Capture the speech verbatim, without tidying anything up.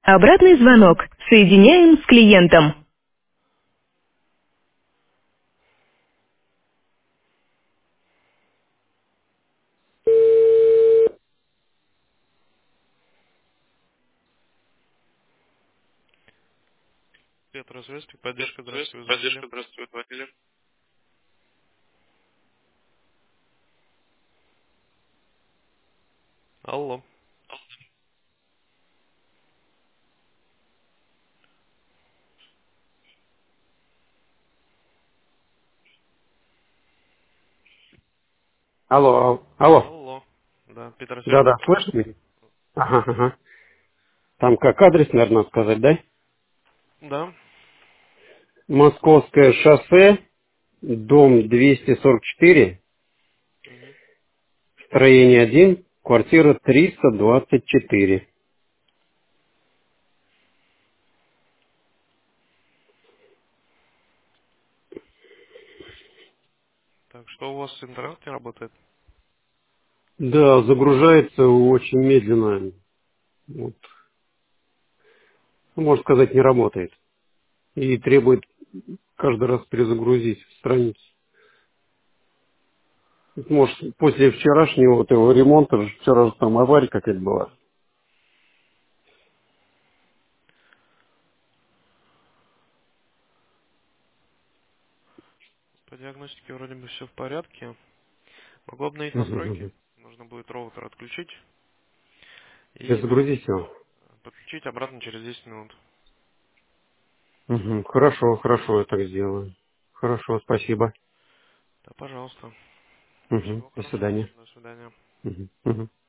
Обратный звонок. Соединяем с клиентом. Петрозвестник, поддержка, Здравствуйте, здравствуйте, вы звонили. поддержка, здравствуйте, звонили. Алло. Алло, ал- алло. Алло. Да, Да-да, Петросвязь. слышишь меня? Ага, ага. Там как адрес, наверное, надо сказать, да? Да. Московское шоссе, дом двести сорок четыре, Мгм. строение один, квартира триста двадцать четыре. Так, что у вас интернет не работает? Да, загружается очень медленно. Вот. Ну, можно сказать, не работает. И требует каждый раз перезагрузить страницу. Может, после вчерашнего вот его ремонта, вчера же там авария какая-то была. По диагностике вроде бы все в порядке. Могу обновить Мгм, настройки. мгм. Нужно будет роутер отключить и Перезагрузить его. подключить обратно через десять минут. Мгм. Хорошо, хорошо, я так сделаю. Хорошо, спасибо. Да, пожалуйста. Мгм. Всего До хорошего. свидания. До свидания. Мгм. Мгм.